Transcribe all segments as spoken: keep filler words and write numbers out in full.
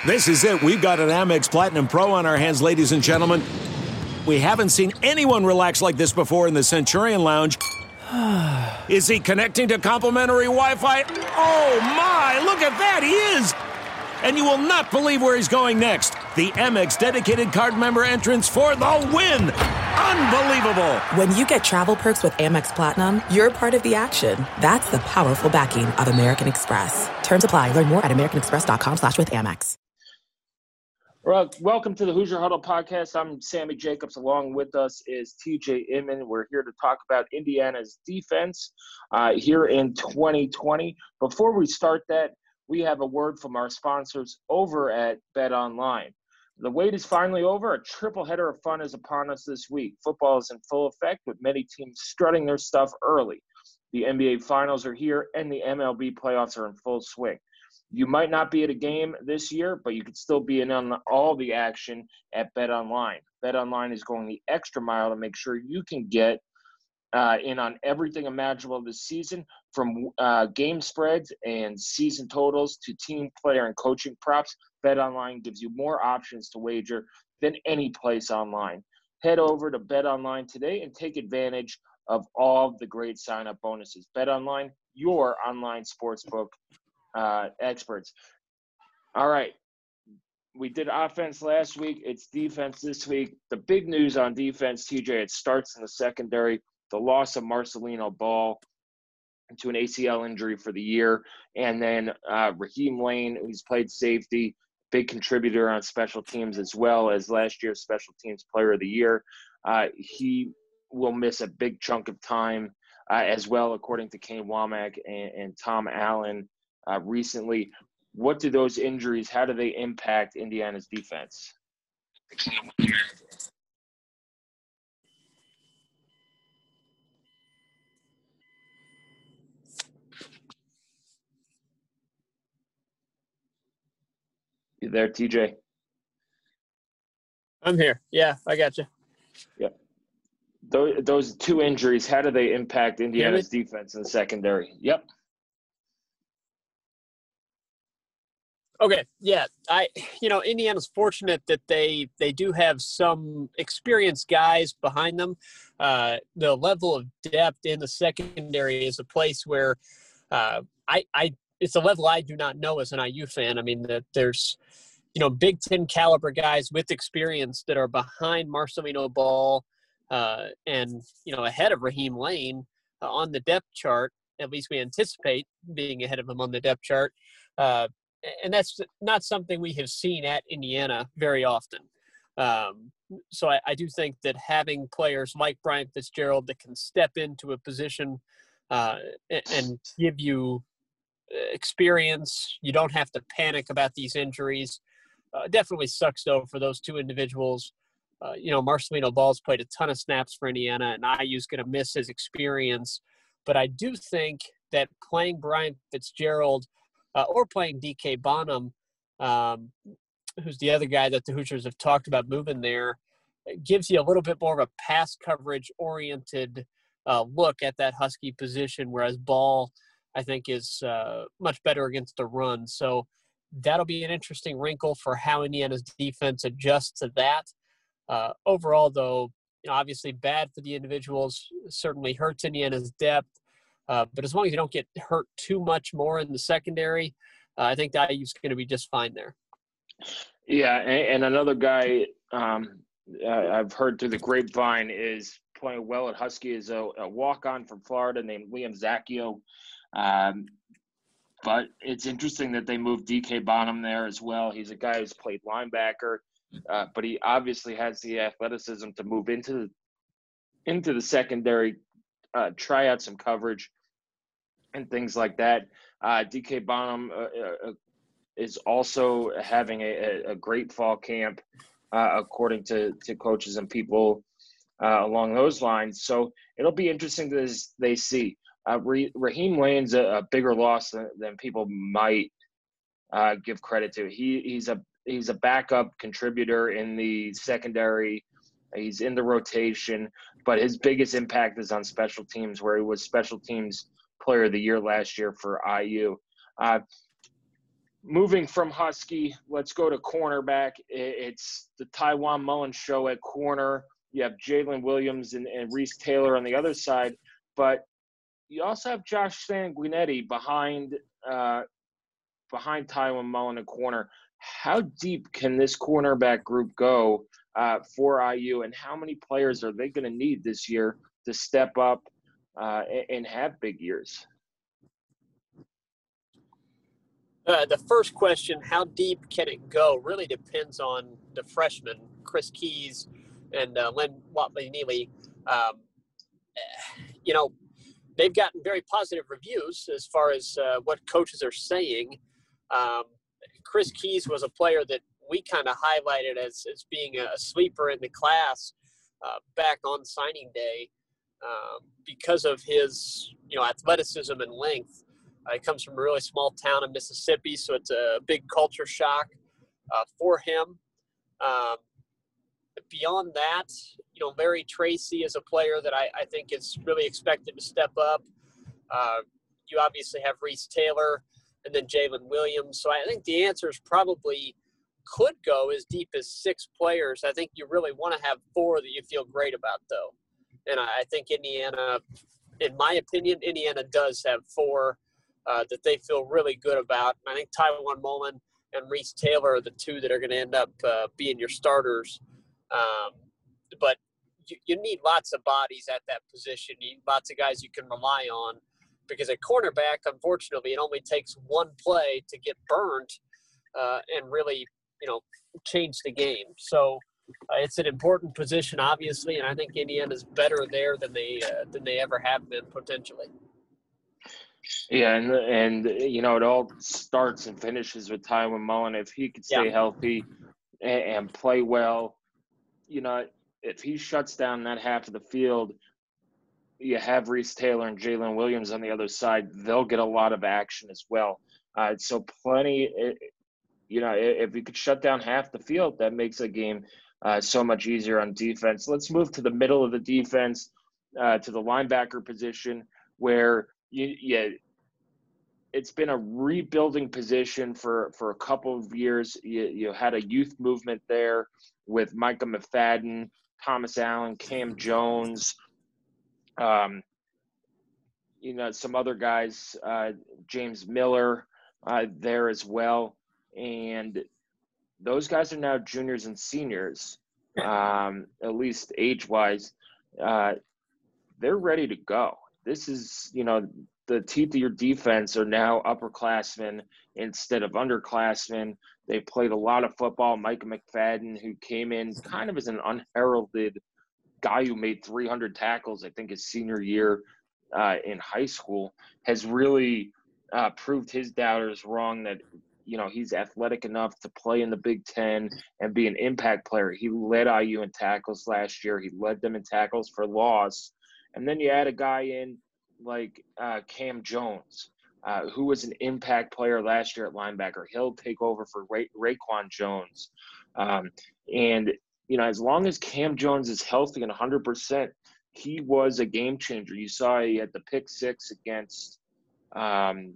This is it. We've got an Amex Platinum Pro on our hands, ladies and gentlemen. We haven't seen anyone relax like this before in the Centurion Lounge. Is he connecting to complimentary Wi-Fi? Oh, my. Look at that. He is. And you will not believe where he's going next. The Amex dedicated card member entrance for the win. Unbelievable. When you get travel perks with Amex Platinum, you're part of the action. That's the powerful backing of American Express. Terms apply. Learn more at americanexpress.com slash with Amex. Well, welcome to the Hoosier Huddle podcast. I'm Sammy Jacobs. Along with us is T J Inman. We're here to talk about Indiana's defense uh, here in twenty twenty. Before we start that, we have a word from our sponsors over at BetOnline. The wait is finally over. A triple header of fun is upon us this week. Football is in full effect with many teams strutting their stuff early. The N B A Finals are here and the M L B playoffs are in full swing. You might not be at a game this year, but you could still be in on all the action at BetOnline. BetOnline is going the extra mile to make sure you can get uh, in on everything imaginable this season, from uh, game spreads and season totals to team, player, and coaching props. BetOnline gives you more options to wager than any place online. Head over to BetOnline today and take advantage of all the great sign-up bonuses. BetOnline, your online sportsbook uh, experts. All right. We did offense last week. It's defense this week. The big news on defense, T J, it starts in the secondary. The loss of Marcelino Ball to an A C L injury for the year. And then uh, Raheem Layne, who's played safety, big contributor on special teams as well as last year's special teams player of the year. Uh, he will miss a big chunk of time uh, as well, according to Kane Womack and, and Tom Allen uh, recently. What do those injuries, how do they impact Indiana's defense? You there, T J? I'm here. Yeah, I got you. Yep. Those, those two injuries, how do they impact Indiana's defense in the secondary? Yep. Okay. Yeah. I, you know, Indiana's fortunate that they, they do have some experienced guys behind them. Uh, the level of depth in the secondary is a place where uh, I, I, it's a level I do not know as an I U fan. I mean, that there's, you know, Big Ten caliber guys with experience that are behind Marcelino Ball uh, and, you know, ahead of Raheem Layne uh, on the depth chart. At least we anticipate being ahead of him on the depth chart. Uh, and that's not something we have seen at Indiana very often. Um, so I, I do think that having players like Brian Fitzgerald that can step into a position uh, and, and give you experience, you don't have to panic about these injuries. Uh, definitely sucks, though, for those two individuals. Uh, you know, Marcelino Ball's played a ton of snaps for Indiana, and I U's going to miss his experience. But I do think that playing Brian Fitzgerald uh, or playing D K Bonham, um, who's the other guy that the Hoosiers have talked about moving there, gives you a little bit more of a pass coverage-oriented uh, look at that Husky position, whereas Ball, I think, is uh, much better against the run. So that'll be an interesting wrinkle for how Indiana's defense adjusts to that. Uh, overall, though, you know, obviously bad for the individuals, certainly hurts Indiana's depth. Uh, but as long as you don't get hurt too much more in the secondary, uh, I think that I U's going to be just fine there. Yeah, and, and another guy um, I've heard through the grapevine is playing well at Husky is a, a walk-on from Florida named Liam Zacchio. Um, but it's interesting that they moved D K Bonham there as well. He's a guy who's played linebacker, uh, but he obviously has the athleticism to move into the, into the secondary, uh, try out some coverage and things like that. Uh, D K Bonham uh, uh, is also having a, a great fall camp, uh, according to, to coaches and people uh, along those lines. So it'll be interesting to they see. Uh, Raheem Layne's a, a bigger loss than, than people might uh, give credit to. He he's a he's a backup contributor in the secondary. He's in the rotation, but his biggest impact is on special teams, where he was special teams player of the year last year for I U. Uh, Moving from Husky, let's go to cornerback. It's the Tywone Mullen show at corner. You have Jalen Williams and, and Reese Taylor on the other side, but you also have Josh Sanguinetti behind uh, behind Tywone Mullen at corner. How deep can this cornerback group go uh, for I U, and how many players are they going to need this year to step up uh, and, and have big years? Uh, the first question, how deep can it go, really depends on the freshmen, Chris Keys and uh, Len Watley-Neely. Um, you know, they've gotten very positive reviews as far as uh, what coaches are saying. Um, Chris Keys was a player that we kind of highlighted as, as being a sleeper in the class uh, back on signing day um, because of his, you know, athleticism and length. Uh, he comes from a really small town in Mississippi, so it's a big culture shock uh, for him. Um, beyond that, you know, Larry Tracy is a player that I, I think is really expected to step up. Uh, you obviously have Reese Taylor and then Jalen Williams. So I think the answer is probably could go as deep as six players. I think you really want to have four that you feel great about, though. And I think Indiana, in my opinion, Indiana does have four Uh, that they feel really good about. And I think Tywone Mullen and Reese Taylor are the two that are going to end up uh, being your starters. Um, but you, you need lots of bodies at that position. You need lots of guys you can rely on because at cornerback, unfortunately, it only takes one play to get burned uh, and really, you know, change the game. So uh, it's an important position, obviously, and I think Indiana's better there than they uh, than they ever have been potentially. Yeah, and and you know it all starts and finishes with Tywone Mullen. If he could stay Yeah. healthy and, and play well, you know, if he shuts down that half of the field, you have Reese Taylor and Jalen Williams on the other side. They'll get a lot of action as well. Uh, so plenty, you know, if you could shut down half the field, that makes the game uh, so much easier on defense. Let's move to the middle of the defense, uh, to the linebacker position, where you, yeah, it's been a rebuilding position for, for a couple of years. You, you had a youth movement there with Micah McFadden, Thomas Allen, Cam Jones, um, you know, some other guys, uh, James Miller uh, there as well. And those guys are now juniors and seniors, um, at least age-wise. Uh, they're ready to go. This is, you know, the teeth of your defense are now upperclassmen instead of underclassmen. They played a lot of football. Micah McFadden, who came in kind of as an unheralded guy who made three hundred tackles, I think his senior year uh, in high school, has really uh, proved his doubters wrong that, you know, he's athletic enough to play in the Big Ten and be an impact player. He led I U in tackles last year. He led them in tackles for loss. And then you add a guy in like uh, Cam Jones, uh, who was an impact player last year at linebacker. He'll take over for Ra- Raekwon Jones. Um, and, you know, as long as Cam Jones is healthy and one hundred percent, he was a game changer. You saw he had the pick six against, um,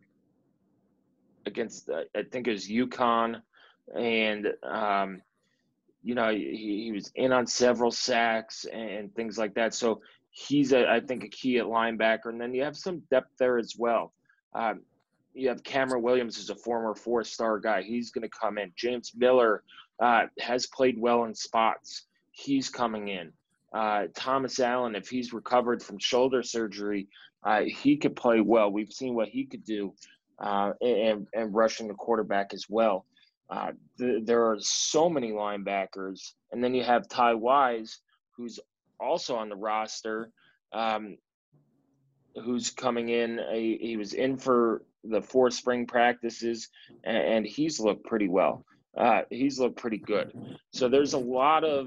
against uh, I think it was UConn. And, um, you know, he, he was in on several sacks and, and things like that. So he's, a, I think, a key at linebacker. And then you have some depth there as well. Um, you have Cameron Williams, who's a former four-star guy. He's going to come in. James Miller uh, has played well in spots. He's coming in. Uh, Thomas Allen, if he's recovered from shoulder surgery, uh, he could play well. We've seen what he could do uh, and, and rushing the quarterback as well. Uh, th- there are so many linebackers. And then you have Ty Wise, who's also on the roster, um, who's coming in. He, he was in for the four spring practices, and, and he's looked pretty well. Uh, he's looked pretty good. So there's a lot of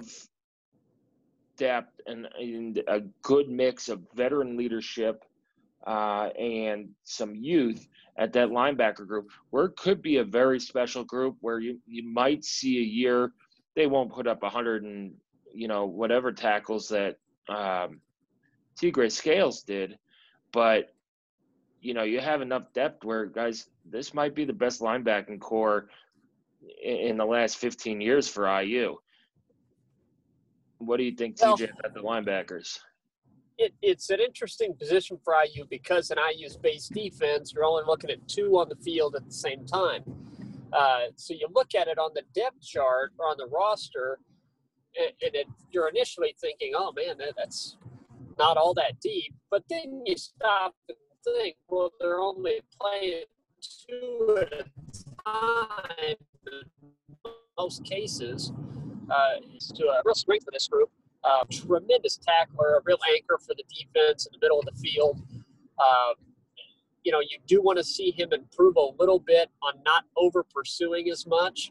depth and, and a good mix of veteran leadership uh, and some youth at that linebacker group, where it could be a very special group where you, you might see a year they won't put up one hundred and, you know, whatever tackles that um, Tigre Scales did, but you know, you have enough depth where, guys, this might be the best linebacking core in, in the last fifteen years for I U. What do you think, Well, T J, about the linebackers? It, it's an interesting position for I U because in I U's base defense, you're only looking at two on the field at the same time. Uh, so you look at it on the depth chart or on the roster, and, and it, you're initially thinking, oh, man, that, that's not all that deep. But then you stop and think, well, they're only playing two at a time in most cases. Uh, to a real strength for this group. Uh, tremendous tackler, a real anchor for the defense in the middle of the field. Um, you know, you do want to see him improve a little bit on not over pursuing as much.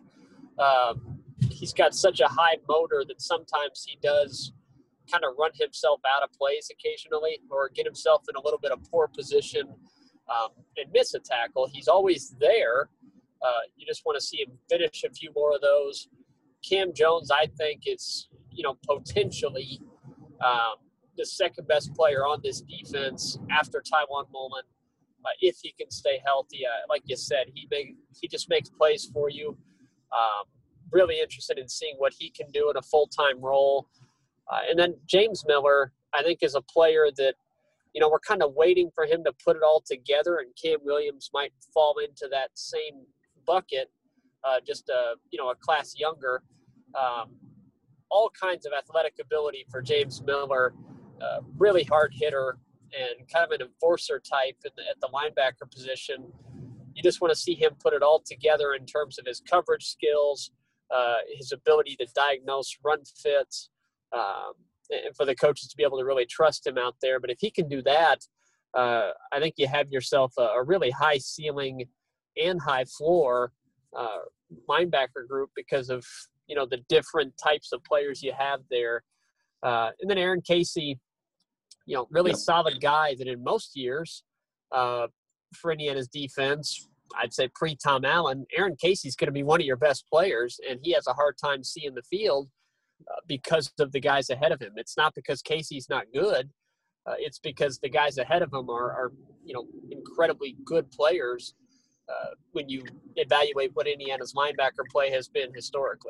Um, he's got such a high motor that sometimes he does kind of run himself out of plays occasionally or get himself in a little bit of poor position um, and miss a tackle. He's always there. Uh, you just want to see him finish a few more of those. Cam Jones, I think, is, you know, potentially um, the second best player on this defense after Tywan Mullen, uh, if he can stay healthy. Uh, like you said, he make, he just makes plays for you. Um, really interested in seeing what he can do in a full-time role. Uh, and then James Miller, I think, is a player that, you know, we're kind of waiting for him to put it all together, and Cam Williams might fall into that same bucket, uh, just a, you know, a class younger. Um, all kinds of athletic ability for James Miller, uh, really hard hitter and kind of an enforcer type in the, at the linebacker position. You just want to see him put it all together in terms of his coverage skills, uh, his ability to diagnose run fits, um, and for the coaches to be able to really trust him out there. But if he can do that, uh, I think you have yourself a, a really high ceiling and high floor uh, linebacker group because of, you know, the different types of players you have there. Uh, and then Aaron Casey, you know, really Yep. solid guy that in most years uh, for Indiana's defense, I'd say pre-Tom Allen, Aaron Casey's going to be one of your best players, and he has a hard time seeing the field uh, because of the guys ahead of him. It's not because Casey's not good. Uh, it's because the guys ahead of him are, are you know, incredibly good players uh, when you evaluate what Indiana's linebacker play has been historically.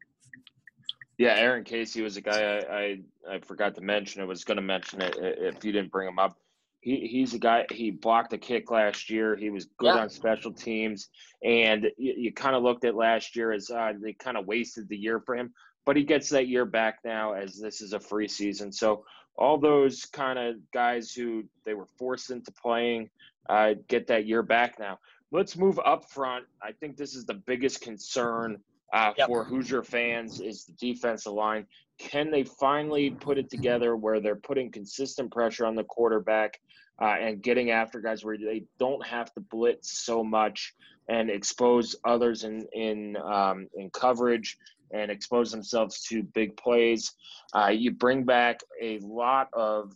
Yeah, Aaron Casey was a guy I, I, I forgot to mention. I was going to mention it if you didn't bring him up. He He's a guy, he blocked a kick last year. He was good Yeah. on special teams. And you, you kind of looked at last year as uh, they kind of wasted the year for him. But he gets that year back now as this is a free season. So all those kind of guys who they were forced into playing uh, get that year back now. Let's move up front. I think this is the biggest concern uh, Yep. for Hoosier fans is the defensive line. Can they finally put it together where they're putting consistent pressure on the quarterback uh, and getting after guys where they don't have to blitz so much and expose others in in um, in coverage and expose themselves to big plays? Uh, you bring back a lot of,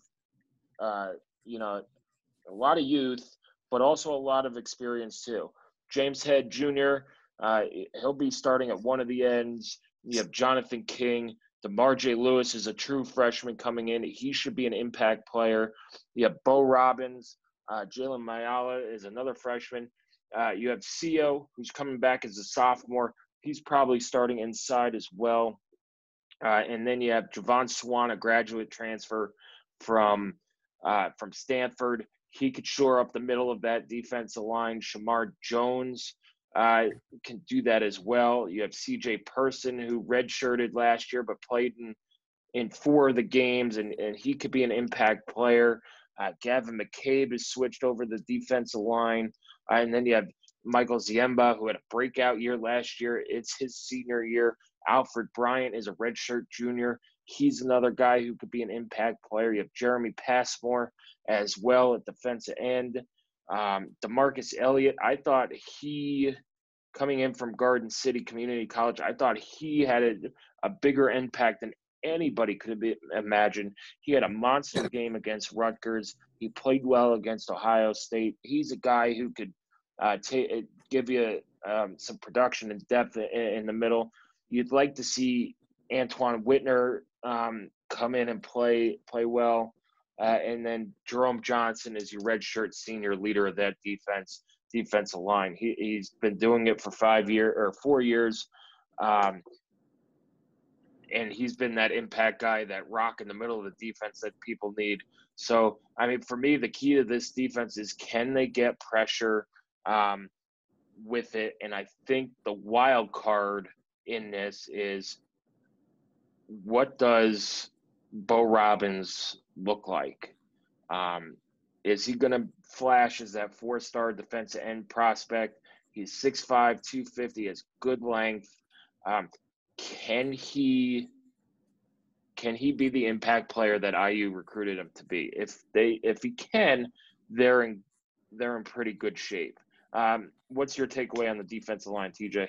uh, you know, a lot of youth, but also a lot of experience too. James Head Junior, uh, he'll be starting at one of the ends. You have Jonathan King. DeMar J. Lewis is a true freshman coming in. He should be an impact player. You have Bo Robbins. Uh, Jalen Mayala is another freshman. Uh, you have C O, who's coming back as a sophomore. He's probably starting inside as well. Uh, and then you have Javon Swan, a graduate transfer from uh, from Stanford. He could shore up the middle of that defensive line. Shamar Jones uh, can do that as well. You have C J Person, who redshirted last year but played in, in four of the games, and, and he could be an impact player. Uh, Gavin McCabe has switched over the defensive line. Uh, and then you have Michael Ziemba, who had a breakout year last year. It's his senior year. Alfred Bryant is a redshirt junior. He's another guy who could be an impact player. You have Jeremy Passmore as well at defensive end. Um, DeMarcus Elliott, I thought he, coming in from Garden City Community College, I thought he had a, a bigger impact than anybody could have imagined. He had a monster game against Rutgers. He played well against Ohio State. He's a guy who could uh, t- give you um, some production and depth in, in the middle. You'd like to see Antoine Whitner um, come in and play play well. Uh, and then Jerome Johnson is your redshirt senior leader of that defense, defensive line. He, he's been doing it for five years or four years. Um, and he's been that impact guy, that rock in the middle of the defense that people need. So, I mean, for me, the key to this defense is can they get pressure um, with it? And I think the wild card in this is what does Bo Robbins look like? Um, is he going to flash as that four-star defensive end prospect? He's six five, two fifty, has good length. Um, can he can he be the impact player that I U recruited him to be? If they if he can, they're in they're in pretty good shape. Um, what's your takeaway on the defensive line, T J?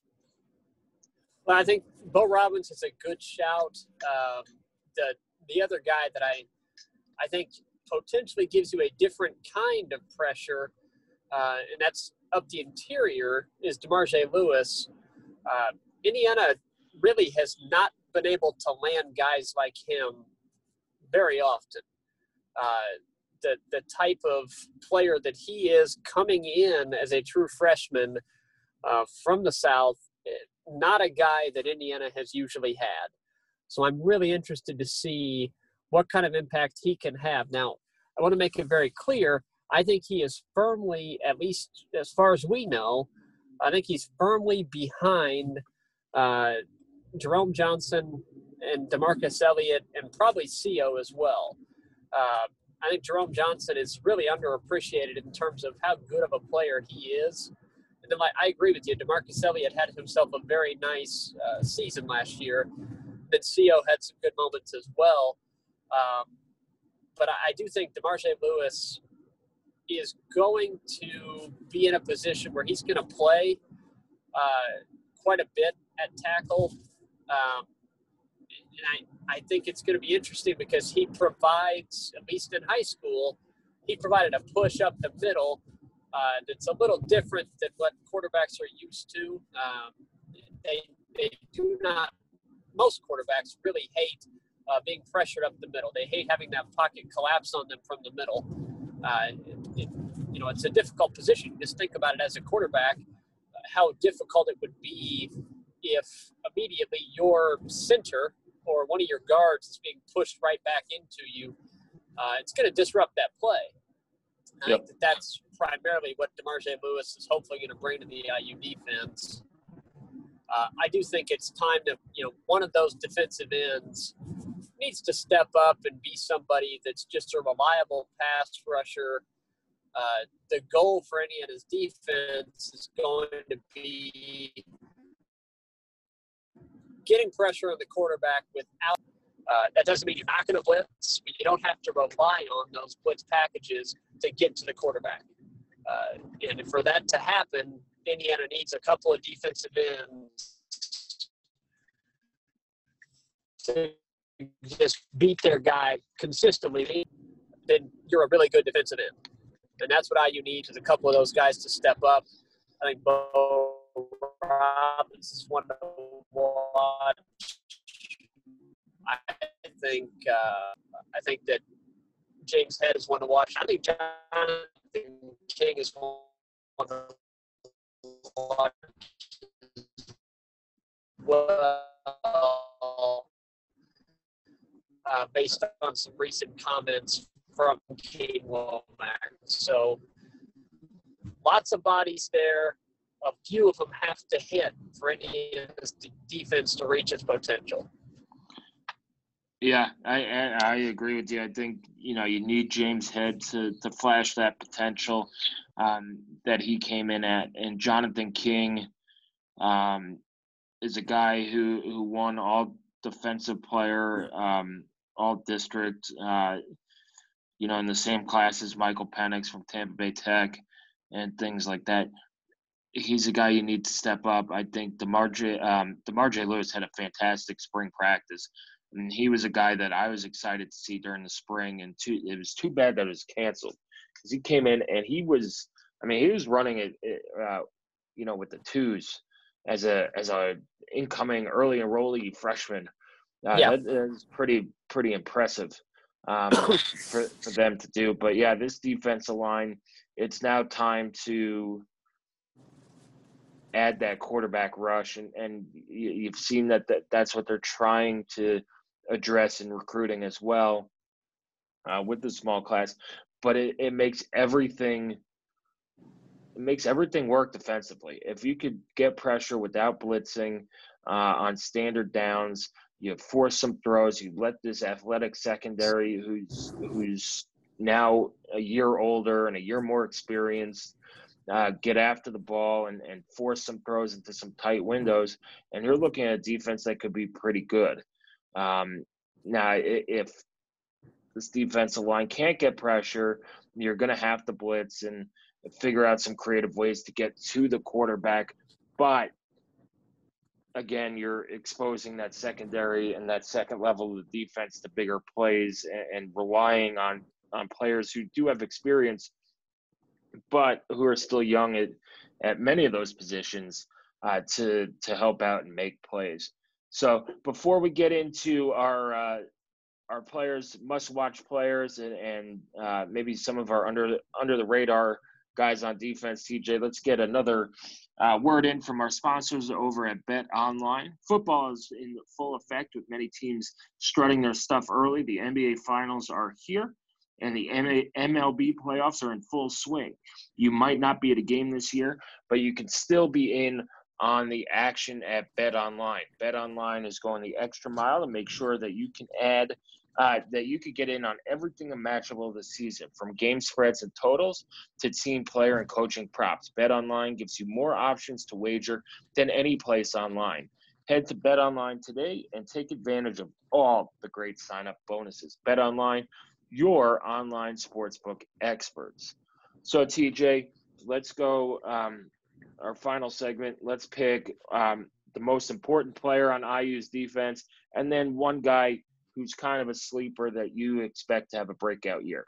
Well, I think Bo Robbins is a good shout. Um, the the other guy that I I think potentially gives you a different kind of pressure, uh, and that's up the interior, is DeMarge Lewis. Uh, Indiana really has not been able to land guys like him very often. Uh, the the type of player that he is coming in as a true freshman uh, from the South, not a guy that Indiana has usually had. So I'm really interested to see what kind of impact he can have. Now, I want to make it very clear, I think he is firmly, at least as far as we know, I think he's firmly behind uh, Jerome Johnson and DeMarcus Elliott and probably C O as well. Uh, I think Jerome Johnson is really underappreciated in terms of how good of a player he is. And then, like, I agree with you. DeMarcus Elliott had himself a very nice uh, season last year. Then C O had some good moments as well. Um, but I, I do think DeMarge Lewis is going to be in a position where he's going to play uh, quite a bit at tackle. Um, and I, I think it's going to be interesting because he provides, at least in high school, he provided a push up the middle uh, that's a little different than what quarterbacks are used to. Um, they, they do not, most quarterbacks really hate uh, being pressured up the middle. They hate having that pocket collapse on them from the middle. Uh, it, it, you know, it's a difficult position. Just think about it as a quarterback, uh, how difficult it would be if immediately your center or one of your guards is being pushed right back into you. Uh, it's going to disrupt that play. I yep. think that that's primarily what DeMarge Lewis is hopefully going to bring to the I U defense. Uh, I do think it's time to, you know, one of those defensive ends needs to step up and be somebody that's just a reliable pass rusher. Uh, the goal for Indiana's defense is going to be getting pressure on the quarterback without uh, – that doesn't mean you're not going to blitz, but you don't have to rely on those blitz packages to get to the quarterback. Uh, and for that to happen, Indiana needs a couple of defensive ends to just beat their guy consistently. Then you're a really good defensive end. And that's what I U needs, is a couple of those guys to step up. I think Bo Robbins is one to watch. I think uh, I think that James Head is one to watch. I think Jonathan King is one to watch well, uh, based on some recent comments from Kane Womack. So lots of bodies there. A few of them have to hit for Indiana's defense to reach its potential. Yeah, I, I I agree with you. I think, you know, you need James Head to, to flash that potential um, that he came in at. And Jonathan King um, is a guy who, who won all defensive player, um, all district, uh, you know, in the same class as Michael Penix from Tampa Bay Tech and things like that. He's a guy you need to step up. I think DeMarge, um, DeMarge Lewis had a fantastic spring practice. And he was a guy that I was excited to see during the spring. And too, it was too bad that it was canceled because he came in and he was, I mean, he was running it, uh, you know, with the twos as a as a incoming early enrollee freshman. Uh, yeah. That is pretty pretty impressive. um, for, for them to do. But, yeah, this defensive line, it's now time to add that quarterback rush. And, and you've seen that, that that's what they're trying to address in recruiting as well uh, with the small class. But it, it makes everything – it makes everything work defensively. If you could get pressure without blitzing uh, on standard downs, you force some throws, you let this athletic secondary who's who's now a year older and a year more experienced uh, get after the ball and, and force some throws into some tight windows, and you're looking at a defense that could be pretty good. Um, now, if this defensive line can't get pressure, you're going to have to blitz and figure out some creative ways to get to the quarterback. But again, you're exposing that secondary and that second level of the defense to bigger plays and, and relying on, on players who do have experience, but who are still young at, at many of those positions uh, to, to help out and make plays. So before we get into our, uh, our players, must-watch players, and, and uh, maybe some of our under under the radar guys on defense, T J, let's get another uh, word in from our sponsors over at Bet Online. Football is in full effect with many teams strutting their stuff early. The N B A Finals are here, and the M L B playoffs are in full swing. You might not be at a game this year, but you can still be in on the action at Bet Online. Bet Online is going the extra mile to make sure that you can add Uh, that you could get in on everything imaginable this season, from game spreads and totals to team, player, and coaching props. BetOnline gives you more options to wager than any place online. Head to BetOnline today and take advantage of all the great sign-up bonuses. BetOnline, your online sportsbook experts. So, T J, let's go. Um, our final segment. Let's pick um, the most important player on I U's defense, and then one guy who's kind of a sleeper that you expect to have a breakout year.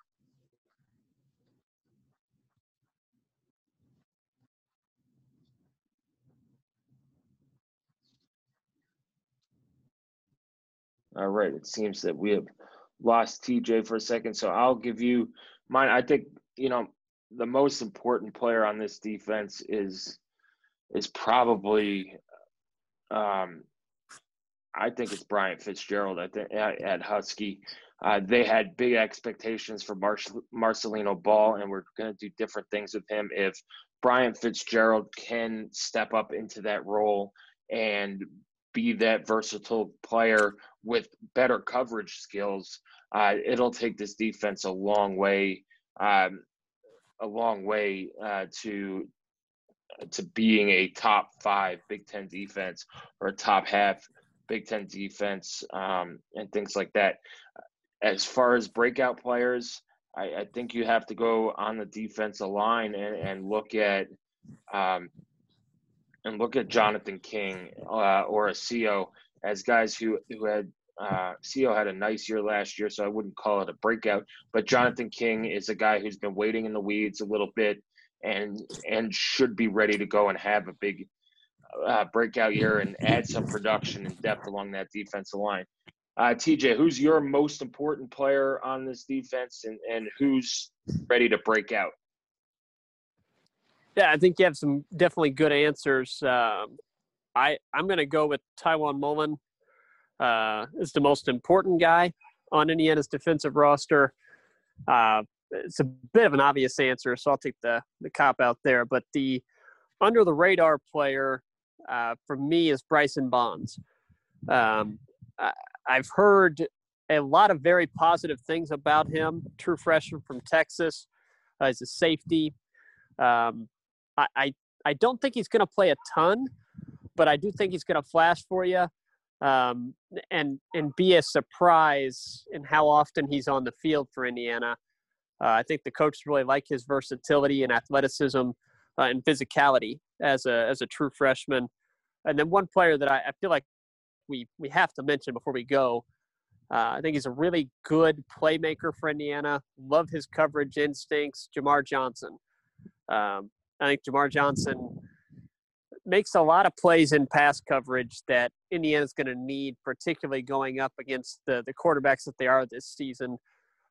All right. It seems that we have lost T J for a second, so I'll give you mine. I think, you know, the most important player on this defense is is probably um, I think it's Brian Fitzgerald at, the, at, at Husky. Uh, they had big expectations for Mar- Marcelino Ball, and we're going to do different things with him. If Brian Fitzgerald can step up into that role and be that versatile player with better coverage skills, uh, it'll take this defense a long way, um, a long way uh, to to being a top five Big Ten defense or a top half Big Ten defense, um, and things like that. As far as breakout players, I, I think you have to go on the defensive line and, and look at um, and look at Jonathan King uh, or a C O as guys who who had uh, C O had a nice year last year, so I wouldn't call it a breakout. But Jonathan King is a guy who's been waiting in the weeds a little bit and and should be ready to go and have a big Uh, breakout year and add some production and depth along that defensive line. Uh, T J, who's your most important player on this defense, and, and who's ready to break out? Yeah, I think you have some definitely good answers. Um, I, I'm going to go with Tywone Mullen uh, as the most important guy on Indiana's defensive roster. Uh, it's a bit of an obvious answer, so I'll take the, the cop out there. But the under-the-radar player uh, for me is Bryson Bonds. Um, I, I've heard a lot of very positive things about him. True freshman from Texas. Uh, he's a safety. Um, I, I, I don't think he's going to play a ton, but I do think he's going to flash for you um, and and be a surprise in how often he's on the field for Indiana. Uh, I think the coaches really like his versatility and athleticism uh, and physicality as a as a true freshman. And then one player that I, I feel like we we have to mention before we go, uh, I think he's a really good playmaker for Indiana. Love his coverage instincts, Jamar Johnson. Um, I think Jamar Johnson makes a lot of plays in pass coverage that Indiana's going to need, particularly going up against the, the quarterbacks that they are this season.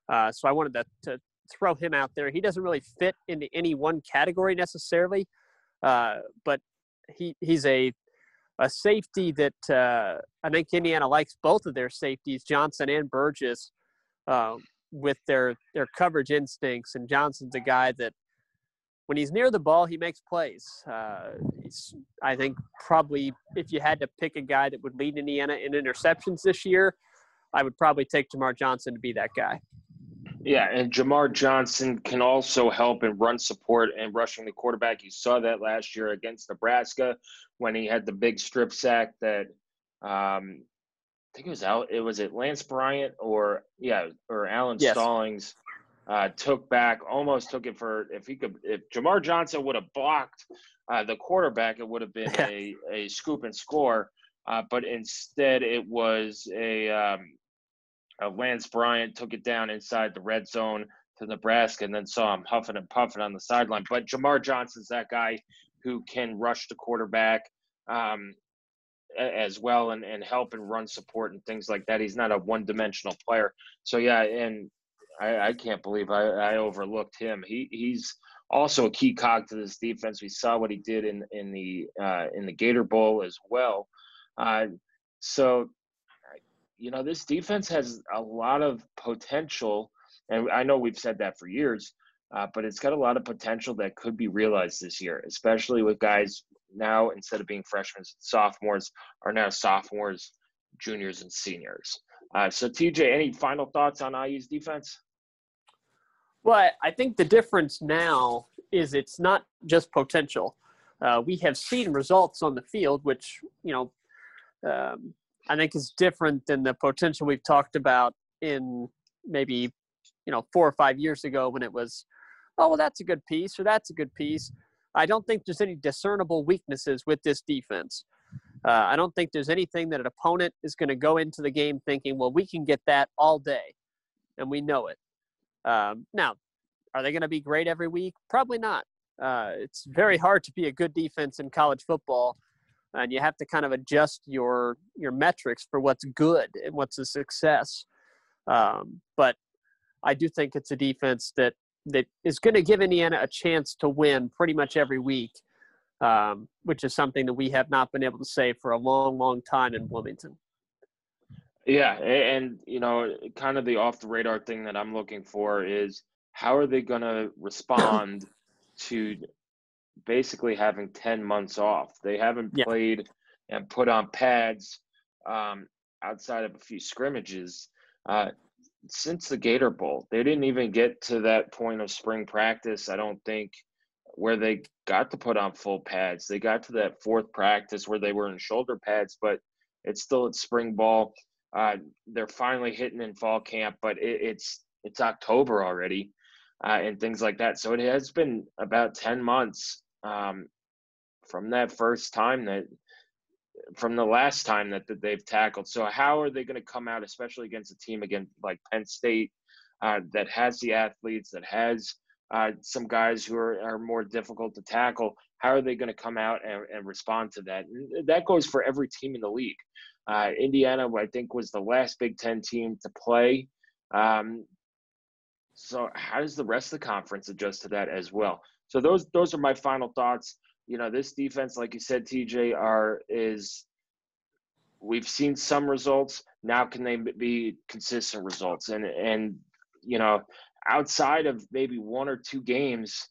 Uh, so I wanted to, to throw him out there. He doesn't really fit into any one category necessarily, uh, but he he's a a safety that uh, I think Indiana likes both of their safeties, Johnson and Burgess, uh, with their, their coverage instincts. And Johnson's a guy that when he's near the ball, he makes plays. Uh, he's, I think probably if you had to pick a guy that would lead Indiana in interceptions this year, I would probably take Jamar Johnson to be that guy. Yeah, and Jamar Johnson can also help in run support and rushing the quarterback. You saw that last year against Nebraska when he had the big strip sack that um, I think it was out. It was it Lance Bryant or yeah or Alan Yes. Stallings uh, took back, almost took it for if he could. If Jamar Johnson would have blocked uh, the quarterback, it would have been a a scoop and score. Uh, but instead, it was a um, Uh, Lance Bryant took it down inside the red zone to Nebraska and then saw him huffing and puffing on the sideline. But Jamar Johnson's that guy who can rush the quarterback um, as well and, and help and run support and things like that. He's not a one-dimensional player. So, yeah, and I, I can't believe I, I overlooked him. He He's also a key cog to this defense. We saw what he did in, in, the, uh, in the Gator Bowl as well. Uh, so – You know, this defense has a lot of potential, and I know we've said that for years, uh, but it's got a lot of potential that could be realized this year, especially with guys now, instead of being freshmen, sophomores, are now sophomores, juniors, and seniors. Uh, so, T J, any final thoughts on I U's defense? Well, I think the difference now is it's not just potential. Uh, we have seen results on the field, which, you know, um, I think is different than the potential we've talked about in maybe, you know, four or five years ago when it was, oh, well, that's a good piece or that's a good piece. I don't think there's any discernible weaknesses with this defense. Uh, I don't think there's anything that an opponent is going to go into the game thinking, well, we can get that all day, and we know it. Um, now, are they going to be great every week? Probably not. Uh, it's very hard to be a good defense in college football. And you have to kind of adjust your your metrics for what's good and what's a success. Um, but I do think it's a defense that, that is going to give Indiana a chance to win pretty much every week, um, which is something that we have not been able to say for a long, long time in Bloomington. Yeah, and, you know, kind of the off-the-radar thing that I'm looking for is how are they going to respond to – basically having ten months off. They haven't yeah. played and put on pads um, outside of a few scrimmages uh, since the Gator Bowl. They didn't even get to that point of spring practice, I don't think, where they got to put on full pads. They got to that fourth practice where they were in shoulder pads, but it's still at spring ball. Uh, they're finally hitting in fall camp, but it, it's it's October already. Uh, and things like that. So it has been about ten months um, from that first time that, from the last time that, that they've tackled. So how are they going to come out, especially against a team again like Penn State uh, that has the athletes, that has uh, some guys who are, are more difficult to tackle? How are they going to come out and, and respond to that? And that goes for every team in the league. Uh, Indiana, I think, was the last Big Ten team to play. Um, So how does the rest of the conference adjust to that as well? So those those are my final thoughts. You know, this defense, like you said, T J, are is we've seen some results. Now can they be consistent results? And and you know, outside of maybe one or two games,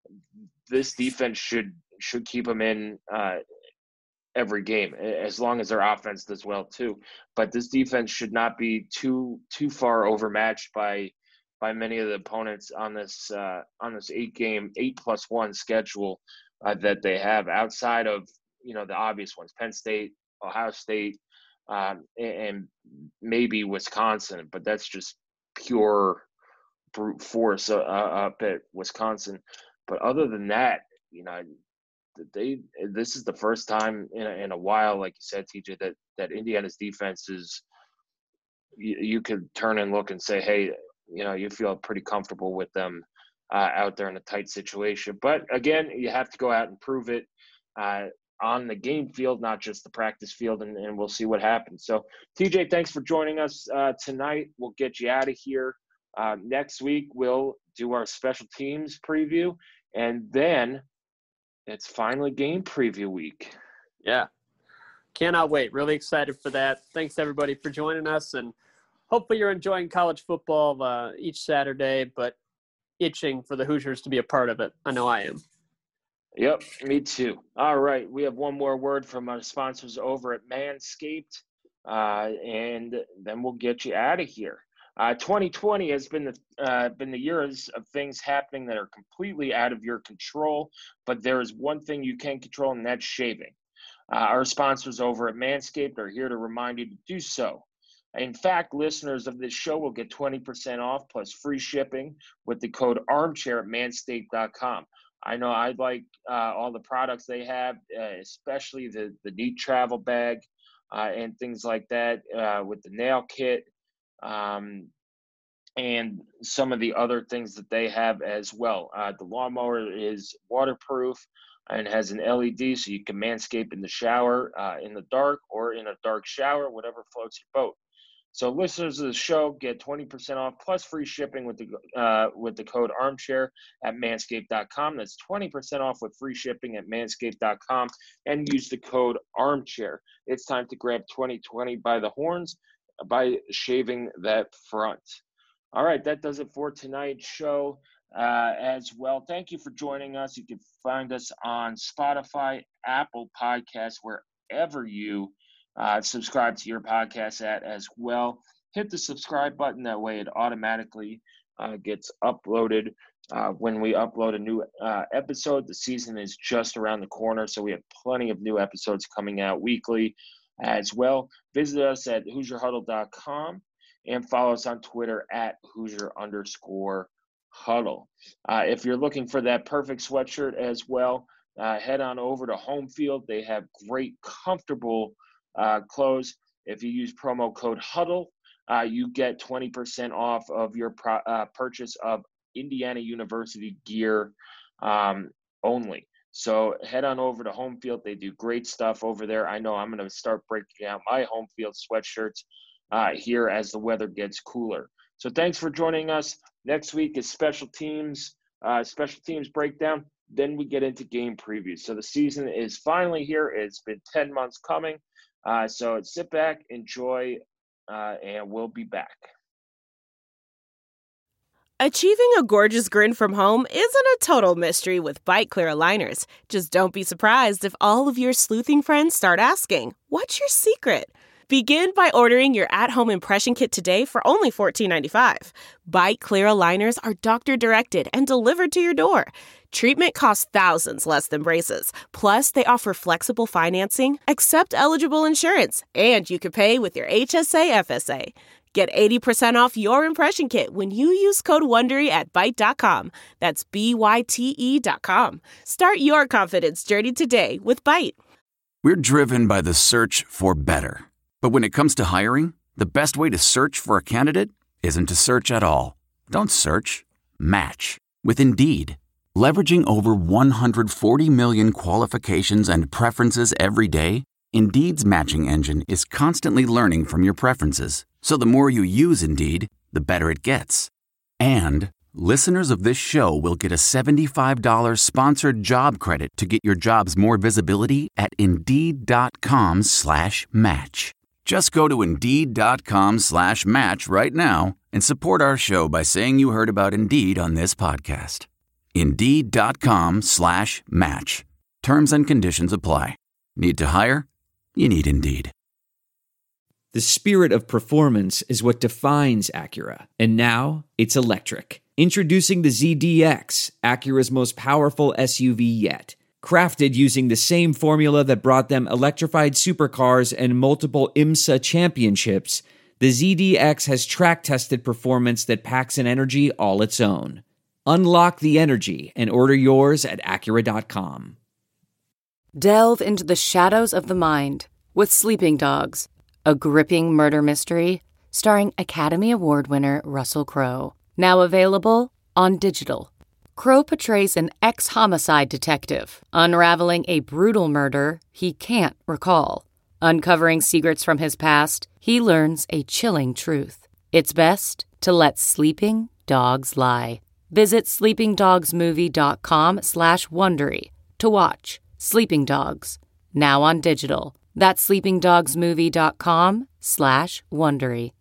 this defense should should keep them in uh, every game, as long as their offense does well too. But this defense should not be too too far overmatched by by many of the opponents on this uh, on this eight game, eight plus one schedule uh, that they have outside of, you know, the obvious ones, Penn State, Ohio State, um, and, and maybe Wisconsin, but that's just pure brute force uh, up at Wisconsin. But other than that, you know, they this is the first time in a, in a while, like you said, T J, that that Indiana's defense is you, you could turn and look and say, hey, you know, you feel pretty comfortable with them uh, out there in a tight situation. But again, you have to go out and prove it uh, on the game field, not just the practice field, and, and we'll see what happens. So, T J, thanks for joining us uh, tonight. We'll get you out of here. Uh, next week, we'll do our special teams preview, and then it's finally game preview week. Yeah. Cannot wait. Really excited for that. Thanks, everybody, for joining us, and hopefully you're enjoying college football uh, each Saturday, but itching for the Hoosiers to be a part of it. I know I am. Yep, me too. All right, we have one more word from our sponsors over at Manscaped, uh, and then we'll get you out of here. Uh, twenty twenty has been the uh, been the years of things happening that are completely out of your control, but there is one thing you can control, and that's shaving. Uh, our sponsors over at Manscaped are here to remind you to do so. In fact, listeners of this show will get twenty percent off plus free shipping with the code armchair at manscaped dot com. I know I like uh, all the products they have, uh, especially the, the neat travel bag uh, and things like that uh, with the nail kit um, and some of the other things that they have as well. Uh, the lawnmower is waterproof and has an L E D, so you can manscape in the shower, uh, in the dark, or in a dark shower, whatever floats your boat. So listeners of the show get twenty percent off plus free shipping with the uh, with the code armchair at manscaped dot com. That's twenty percent off with free shipping at manscaped dot com, and use the code armchair. It's time to grab twenty twenty by the horns by shaving that front. All right, that does it for tonight's show uh, as well. Thank you for joining us. You can find us on Spotify, Apple Podcasts, wherever you Uh, subscribe to your podcast at as well. Hit the subscribe button. That way it automatically uh, gets uploaded uh, when we upload a new uh, episode. The season is just around the corner, so we have plenty of new episodes coming out weekly as well. Visit us at hoosier huddle dot com and follow us on Twitter at Hoosier underscore huddle. Uh, if you're looking for that perfect sweatshirt as well, uh, head on over to Home Field. They have great, comfortable Uh, close. If you use promo code HUDDLE, uh, you get twenty percent off of your pro- uh, purchase of Indiana University gear um, only. So head on over to Home Field. They do great stuff over there. I know I'm going to start breaking out my Home Field sweatshirts uh, here as the weather gets cooler. So thanks for joining us. Next week is special teams, uh, special teams breakdown. Then we get into game previews. So the season is finally here. It's been ten months coming. Uh, so sit back, enjoy, uh, and we'll be back. Achieving a gorgeous grin from home isn't a total mystery with Byte Clear aligners. Just don't be surprised if all of your sleuthing friends start asking, "What's your secret?" Begin by ordering your at-home impression kit today for only fourteen ninety-five. Byte Clear aligners are doctor-directed and delivered to your door. Treatment costs thousands less than braces. Plus, they offer flexible financing, accept eligible insurance, and you can pay with your H S A F S A. Get eighty percent off your impression kit when you use code WONDERY at byte dot com. That's B Y T E dot com. Start your confidence journey today with Byte. We're driven by the search for better. But when it comes to hiring, the best way to search for a candidate isn't to search at all. Don't search. Match with Indeed. Leveraging over one hundred forty million qualifications and preferences every day, Indeed's matching engine is constantly learning from your preferences. So the more you use Indeed, the better it gets. And listeners of this show will get a seventy-five dollars sponsored job credit to get your jobs more visibility at Indeed.com slash match. Just go to Indeed.com slash match right now and support our show by saying you heard about Indeed on this podcast. Indeed.com slash match. Terms and conditions apply. Need to hire? You need Indeed. The spirit of performance is what defines Acura, and now it's electric. Introducing the Z D X, Acura's most powerful S U V yet. Crafted using the same formula that brought them electrified supercars and multiple IMSA championships, the Z D X has track-tested performance that packs an energy all its own. Unlock the energy and order yours at Acura dot com. Delve into the shadows of the mind with Sleeping Dogs, a gripping murder mystery starring Academy Award winner Russell Crowe. Now available on digital. Crowe portrays an ex-homicide detective unraveling a brutal murder he can't recall. Uncovering secrets from his past, he learns a chilling truth. It's best to let sleeping dogs lie. Visit sleepingdogsmovie.com slash Wondery to watch Sleeping Dogs, now on digital. That's sleepingdogsmovie.com slash Wondery.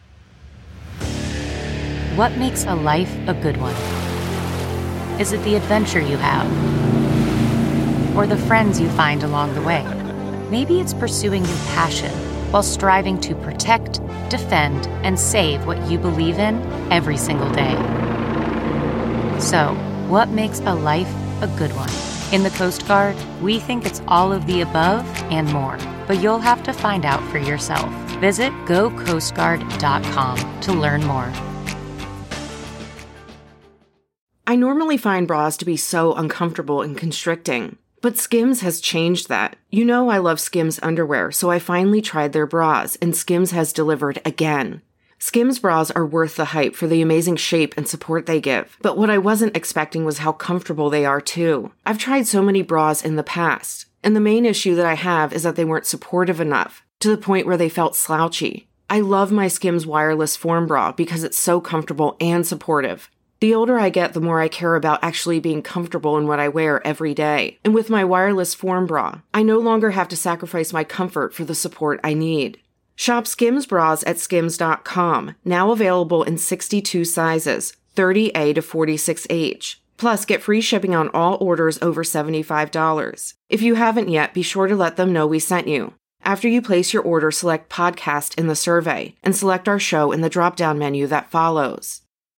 What makes a life a good one? Is it the adventure you have? Or the friends you find along the way? Maybe it's pursuing your passion while striving to protect, defend, and save what you believe in every single day. So, what makes a life a good one? In the Coast Guard, we think it's all of the above and more, but you'll have to find out for yourself. Visit go coast guard dot com to learn more. I normally find bras to be so uncomfortable and constricting, but Skims has changed that. You know I love Skims underwear, so I finally tried their bras, and Skims has delivered again. Skims bras are worth the hype for the amazing shape and support they give, but what I wasn't expecting was how comfortable they are too. I've tried so many bras in the past, and the main issue that I have is that they weren't supportive enough, to the point where they felt slouchy. I love my Skims wireless form bra because it's so comfortable and supportive. The older I get, the more I care about actually being comfortable in what I wear every day. And with my wireless form bra, I no longer have to sacrifice my comfort for the support I need. Shop Skims bras at skims dot com, now available in sixty-two sizes, thirty A to forty-six H. Plus, get free shipping on all orders over seventy-five dollars. If you haven't yet, be sure to let them know we sent you. After you place your order, select Podcast in the survey, and select our show in the drop-down menu that follows.